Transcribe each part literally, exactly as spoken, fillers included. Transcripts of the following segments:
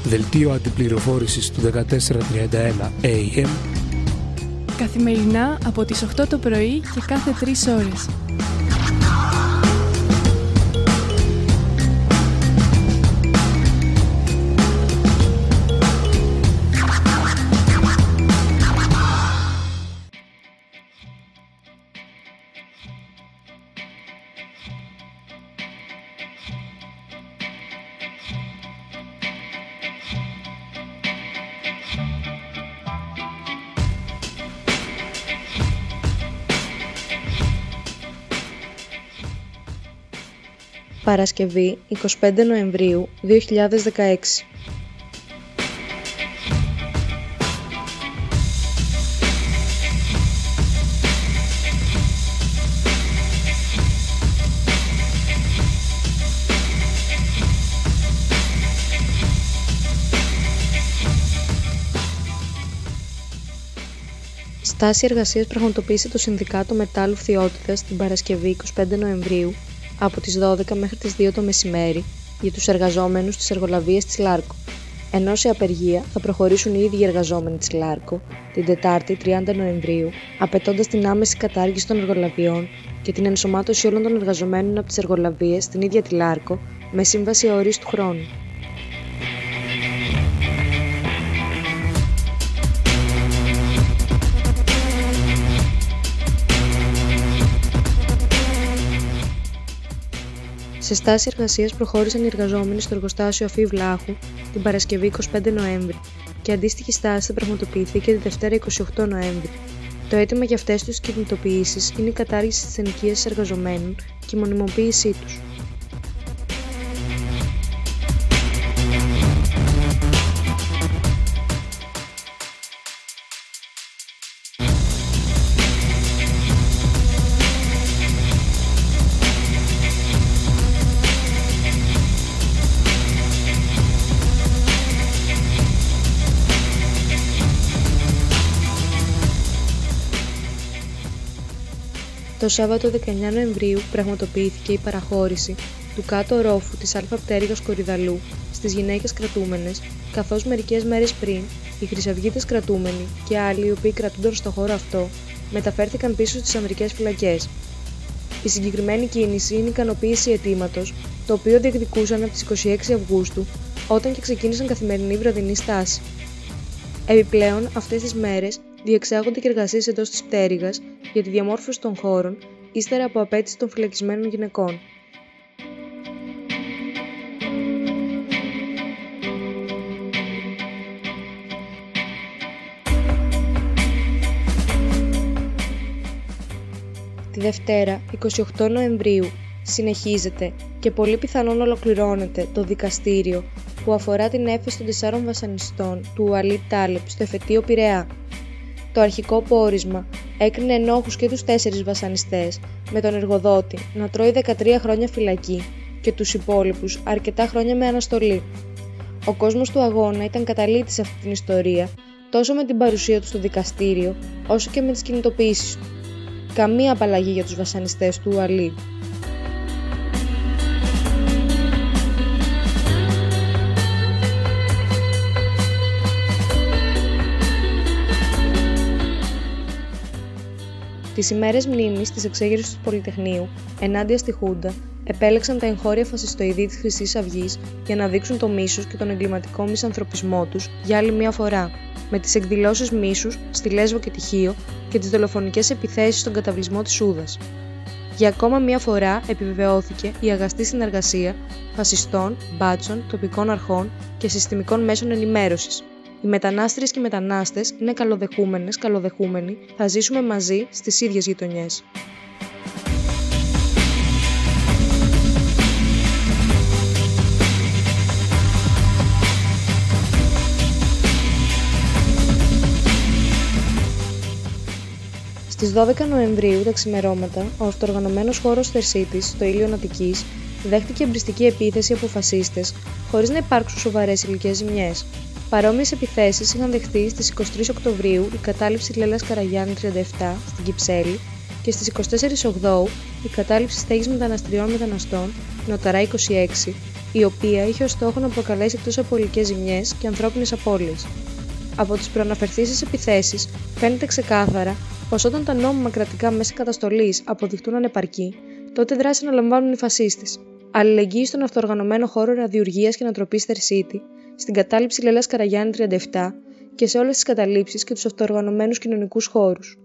δελτίο αντιπληροφόρησης του δεκατέσσερα τριάντα ένα έι εμ, καθημερινά από τις οκτώ το πρωί και κάθε τρεις ώρες. Παρασκευή, εικοστή πέμπτη Νοεμβρίου δύο χιλιάδες δεκαέξι. Στάση εργασίας πραγματοποίησε το Συνδικάτο Μετάλλου Φθιώτιδας την Παρασκευή εικοστή πέμπτη Νοεμβρίου από τις δώδεκα μέχρι τις δύο το μεσημέρι για τους εργαζόμενους της εργολαβίας της Λάρκο, ενώ σε απεργία θα προχωρήσουν οι ίδιοι εργαζόμενοι της Λάρκο την Τετάρτη τριάντα Νοεμβρίου, απαιτώντας την άμεση κατάργηση των εργολαβιών και την ενσωμάτωση όλων των εργαζομένων από τις εργολαβίες στην ίδια τη Λάρκο με σύμβαση αορίστου χρόνου. Σε στάση εργασίας προχώρησαν οι εργαζόμενοι στο εργοστάσιο Αφή Βλάχου την Παρασκευή εικοστή πέμπτη Νοέμβρη και αντίστοιχη στάση θα πραγματοποιηθεί και τη Δευτέρα εικοστή ογδόη Νοέμβρη. Το αίτημα για αυτές τις κινητοποιήσεις είναι η κατάργηση της ενοικίας εργαζομένων και η μονιμοποίησή τους. Το Σάββατο δεκαεννέα Νοεμβρίου πραγματοποιήθηκε η παραχώρηση του κάτω ορόφου της Α Πτέρυγας Κορυδαλού στις γυναίκες κρατούμενες, καθώς μερικές μέρες πριν οι χρυσαυγίτες κρατούμενοι και άλλοι οι οποίοι κρατούνταν στο χώρο αυτό μεταφέρθηκαν πίσω στις ανδρικές φυλακές. Η συγκεκριμένη κίνηση είναι ικανοποίηση αιτήματος, το οποίο διεκδικούσαν από τις είκοσι έξι Αυγούστου, όταν και ξεκίνησαν καθημερινή βραδινή στάση. Επιπλέον, αυτές τις μέρες διεξάγονται και εργασίες εντός της πτέρυγας για τη διαμόρφωση των χώρων, ύστερα από απέτηση των φυλακισμένων γυναικών. Τη Δευτέρα, εικοστή ογδόη Νοεμβρίου, συνεχίζεται και πολύ πιθανόν ολοκληρώνεται το δικαστήριο που αφορά την έφεση των τεσσάρων βασανιστών του Ουαλίτ Τάλεπ στο εφετείο Πειραιά. Το αρχικό πόρισμα έκρινε ενόχους και τους τέσσερις βασανιστές, με τον εργοδότη να τρώει δεκατρία χρόνια φυλακή και τους υπόλοιπους αρκετά χρόνια με αναστολή. Ο κόσμος του αγώνα ήταν καταλήτης σε αυτή την ιστορία, τόσο με την παρουσία του στο δικαστήριο, όσο και με τις κινητοποιήσεις του. Καμία απαλλαγή για τους βασανιστές του Ουαλίτ. Τις ημέρες μνήμης της εξέγερσης του Πολυτεχνείου ενάντια στη Χούντα επέλεξαν τα εγχώρια φασιστοειδή της Χρυσής Αυγής για να δείξουν το μίσος και τον εγκληματικό μισανθρωπισμό τους για άλλη μια φορά, με τις εκδηλώσεις μίσους στη Λέσβο και τη Χίο και τις δολοφονικές επιθέσεις στον καταβλισμό της Σούδας. Για ακόμα μια φορά επιβεβαιώθηκε η αγαστή συνεργασία φασιστών, μπάτσων, τοπικών αρχών και συστημικών μέσων ενημέρωσης. Οι μετανάστριες και οι μετανάστες είναι καλοδεχούμενες, καλοδεχούμενοι, θα ζήσουμε μαζί στις ίδιες γειτονιές. Στις δώδεκα Νοεμβρίου τα ξημερώματα, ο αυτοοργανωμένος χώρος Θερσίτης, στο Ήλιον Αττικής, δέχτηκε εμπριστική επίθεση από φασίστες, χωρίς να υπάρξουν σοβαρές υλικές ζημιές. Παρόμοιες επιθέσεις είχαν δεχθεί στις εικοστή τρίτη Οκτωβρίου η κατάληψη Λέλας Καραγιάννη τριάντα επτά στην Κυψέλη και στις εικοστή τέταρτη Οκτωβρίου η κατάληψη στέγης μεταναστριών μεταναστών Νοταρά είκοσι έξι η οποία είχε ως στόχο να προκαλέσει εκτός από υλικές ζημιές και ανθρώπινες απώλειες. Από τις προαναφερθήσεις επιθέσεις φαίνεται ξεκάθαρα πως όταν τα νόμιμα κρατικά μέσα καταστολής αποδειχτούν ανεπαρκή, τότε δράση αναλαμβάνουν οι φασίστες. Αλληλεγγύη στον αυτοοργανωμένο χώρο ραδιουργίας και ανατροπής Θερσίτη, στην κατάληψη Λελάς Καραγιάννη τριάντα επτά και σε όλες τις καταλήψεις και τους αυτοοργανωμένους κοινωνικούς χώρους.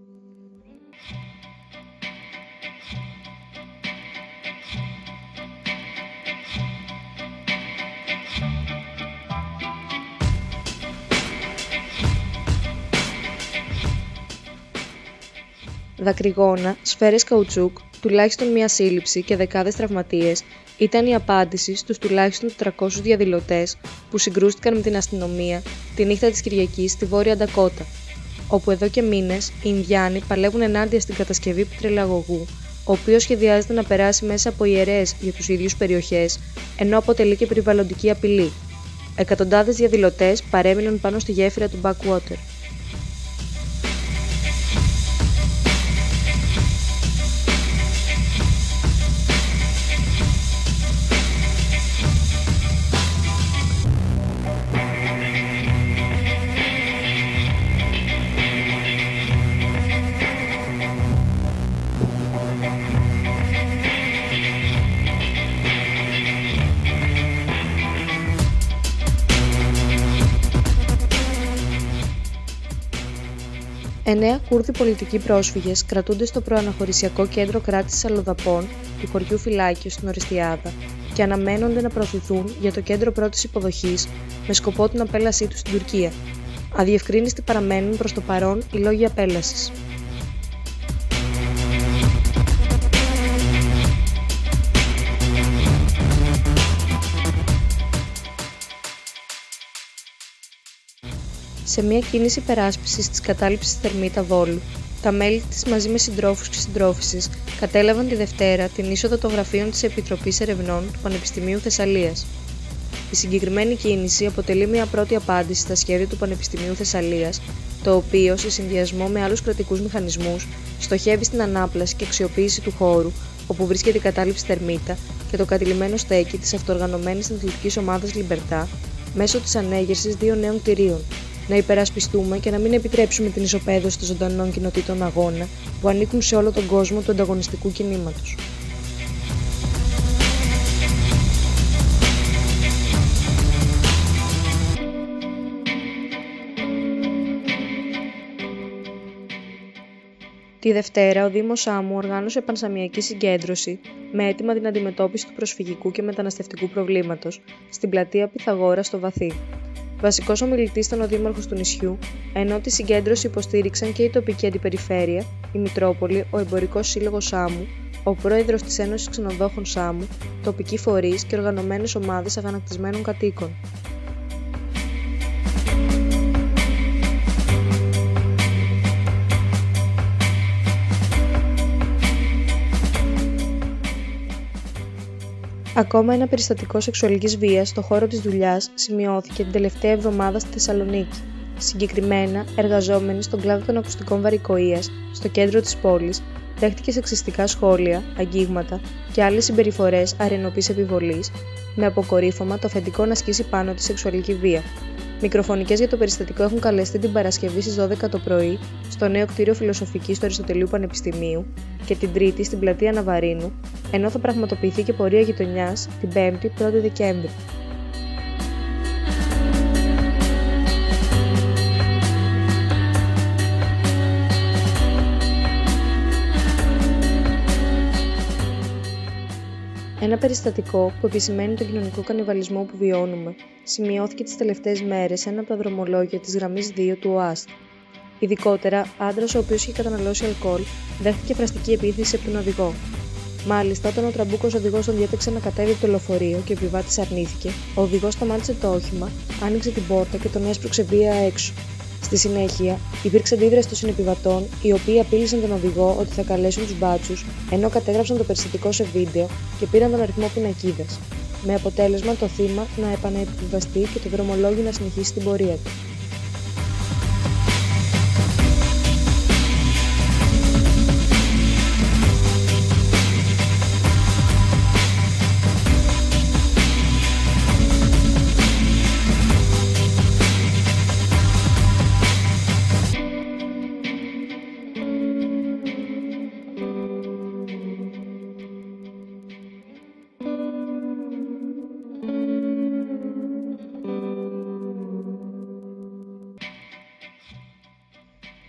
Δακρυγόνα, σφαίρες καουτσούκ, τουλάχιστον μία σύλληψη και δεκάδες τραυματίες ήταν η απάντηση στους τουλάχιστον τετρακόσιους διαδηλωτές που συγκρούστηκαν με την αστυνομία τη νύχτα της Κυριακής στη Βόρεια Ντακότα, όπου εδώ και μήνες οι Ινδιάνοι παλεύουν ενάντια στην κατασκευή πετρελαγωγού, ο οποίος σχεδιάζεται να περάσει μέσα από ιερές για τους ίδιους περιοχές, ενώ αποτελεί και περιβαλλοντική απειλή. Εκατοντάδες διαδηλωτές παρέμειναν πάνω στη γέφυρα του Backwater. Εννέα Κούρδοι πολιτικοί πρόσφυγες κρατούνται στο προαναχωρησιακό κέντρο κράτησης Αλλοδαπών του χωριού Φυλάκιο στην Οριστιάδα και αναμένονται να προωθηθούν για το κέντρο πρώτης υποδοχής με σκοπό την απέλασή τους στην Τουρκία. Αδιευκρίνιστοι παραμένουν προς το παρόν οι λόγοι απέλασης. Σε μια κίνηση υπεράσπισης της κατάληψης Θερμίτα Βόλου, τα μέλη της μαζί με συντρόφους και συντρόφισσες κατέλαβαν τη Δευτέρα την είσοδο των γραφείων της Επιτροπής Ερευνών του Πανεπιστημίου Θεσσαλίας. Η συγκεκριμένη κίνηση αποτελεί μια πρώτη απάντηση στα σχέδια του Πανεπιστημίου Θεσσαλίας, το οποίο, σε συνδυασμό με άλλους κρατικούς μηχανισμούς, στοχεύει στην ανάπλαση και αξιοποίηση του χώρου όπου βρίσκεται η κατάληψη Θερμίτα και το κατηλημμένο στέκι της αυτοοργανωμένης αθλητικής ομάδας Λιμπερτά μέσω της ανέγερσης δύο νέων κτηρίων. Να υπερασπιστούμε και να μην επιτρέψουμε την ισοπαίδωση των ζωντανών κοινοτήτων αγώνα που ανήκουν σε όλο τον κόσμο του ανταγωνιστικού κινήματος. Τη Δευτέρα, ο Δήμος Σάμου οργάνωσε πανσαμιακή συγκέντρωση με αίτημα την αντιμετώπιση του προσφυγικού και μεταναστευτικού προβλήματος στην πλατεία Πυθαγόρα στο Βαθύ. Βασικός ομιλητής ήταν ο δήμαρχος του νησιού, ενώ τη συγκέντρωση υποστήριξαν και η τοπική αντιπεριφέρεια, η Μητρόπολη, ο Εμπορικός Σύλλογος Σάμου, ο πρόεδρος της Ένωσης Ξενοδόχων Σάμου, τοπικοί φορείς και οργανωμένες ομάδες αγανακτισμένων κατοίκων. Ακόμα ένα περιστατικό σεξουαλικής βίας στο χώρο της δουλειάς σημειώθηκε την τελευταία εβδομάδα στη Θεσσαλονίκη. Συγκεκριμένα, εργαζόμενοι στον κλάδο των ακουστικών βαρικοείας, στο κέντρο της πόλης, δέχτηκε σεξιστικά σχόλια, αγγίγματα και άλλες συμπεριφορές αρενοπής επιβολής, με αποκορύφωμα το αφεντικό να ασκήσει πάνω τη σεξουαλική βία. Μικροφωνικές για το περιστατικό έχουν καλεστεί την Παρασκευή στις δώδεκα το πρωί στο νέο κτίριο Φιλοσοφικής του Αριστοτελείου Πανεπιστημίου και την Τρίτη στην πλατεία Ναβαρίνου, ενώ θα πραγματοποιηθεί και πορεία γειτονιάς την Πέμπτη πρώτη Δεκέμβρη. Ένα περιστατικό που επισημαίνει τον κοινωνικό κανιβαλισμό που βιώνουμε σημειώθηκε τις τελευταίες μέρες σε ένα από τα δρομολόγια της γραμμής δύο του ΟΑΣΤ. Ειδικότερα, άντρας ο οποίος είχε καταναλώσει αλκοόλ δέχτηκε φραστική επίθεση από τον οδηγό. Μάλιστα, όταν ο τραμπούκος οδηγός τον διέταξε να κατέβει από το λεωφορείο και ο επιβάτης αρνήθηκε, ο οδηγός σταμάτησε το όχημα, άνοιξε την πόρτα και τον έσπρωξε βία έξω. Στη συνέχεια, υπήρξε αντίδραση των συνεπιβατών, οι οποίοι απείλησαν τον οδηγό ότι θα καλέσουν τους μπάτσους, ενώ κατέγραψαν το περιστατικό σε βίντεο και πήραν τον αριθμό πινακίδας, με αποτέλεσμα το θύμα να επανεπιβαστεί και το δρομολόγιο να συνεχίσει την πορεία του.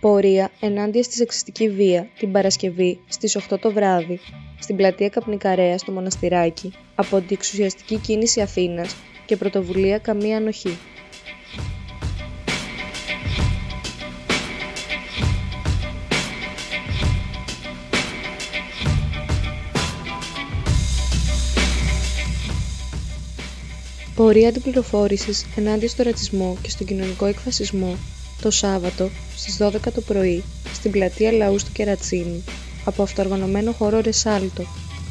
Πορεία ενάντια στη σεξιστική βία την Παρασκευή στις οκτώ το βράδυ στην πλατεία Καπνικαρέα στο Μοναστηράκι από την Εξουσιαστική Κίνηση Αθήνας και πρωτοβουλία Καμία Ανοχή. Πορεία αντιπληροφόρησης ενάντια στο ρατσισμό και στον κοινωνικό εκφασισμό το Σάββατο στις δώδεκα το πρωί στην πλατεία Λαού στο Κερατσίνι από αυτοοργανωμένο χώρο Ρεσάλτο.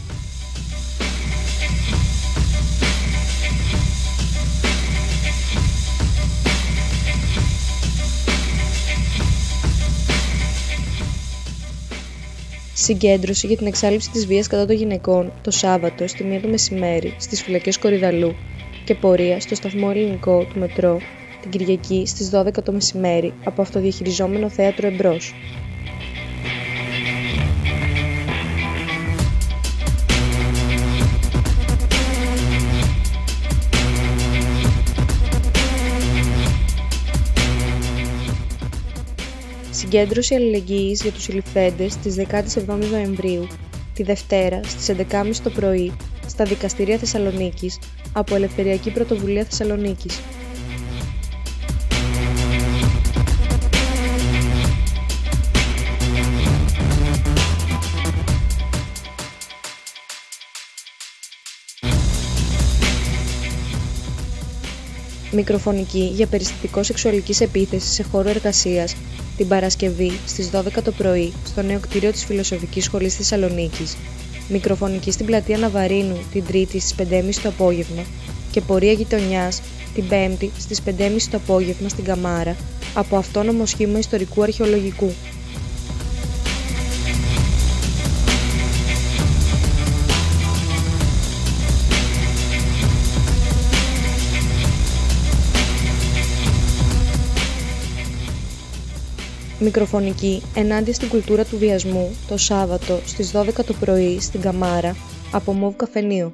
Συγκέντρωση για την εξάλληψη της βίας κατά των γυναικών το Σάββατο στη μία το μεσημέρι στις φυλακές Κορυδαλλού και πορεία στο σταθμό Ελληνικό του Μετρό την Κυριακή στις δώδεκα το μεσημέρι από αυτοδιαχειριζόμενο θέατρο Εμπρός. Συγκέντρωση αλληλεγγύης για τους συλληφθέντες της δεκαεπτά Νοεμβρίου, τη Δευτέρα στις έντεκα και μισή το πρωί στα δικαστήρια Θεσσαλονίκης από Ελευθεριακή Πρωτοβουλία Θεσσαλονίκης. Μικροφωνική για περιστατικό σεξουαλικής επίθεσης σε χώρο εργασίας την Παρασκευή στις δώδεκα το πρωί στο νέο κτίριο της Φιλοσοφικής Σχολής Θεσσαλονίκης. Μικροφωνική στην πλατεία Ναβαρίνου την Τρίτη στις πέντε και μισή το απόγευμα και πορεία γειτονιάς την Πέμπτη στις πέντε και μισή το απόγευμα στην Καμάρα από αυτόνομο σχήμα ιστορικού αρχαιολογικού. Μικροφωνική ενάντια στην κουλτούρα του βιασμού το Σάββατο στις δώδεκα το πρωί στην Καμάρα από Μοβ Καφενείο.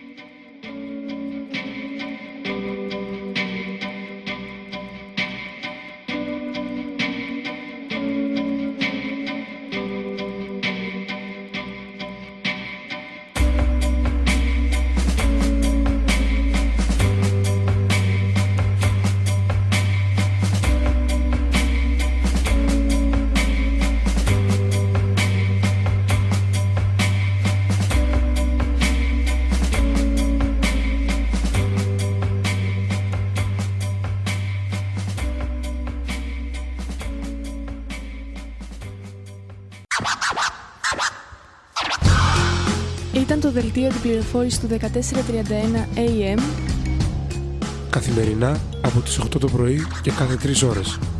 Ήταν το δελτίο αντιπληροφόρησης του δεκατέσσερα τριάντα ένα έι εμ καθημερινά από τις οκτώ το πρωί και κάθε τρεις ώρες.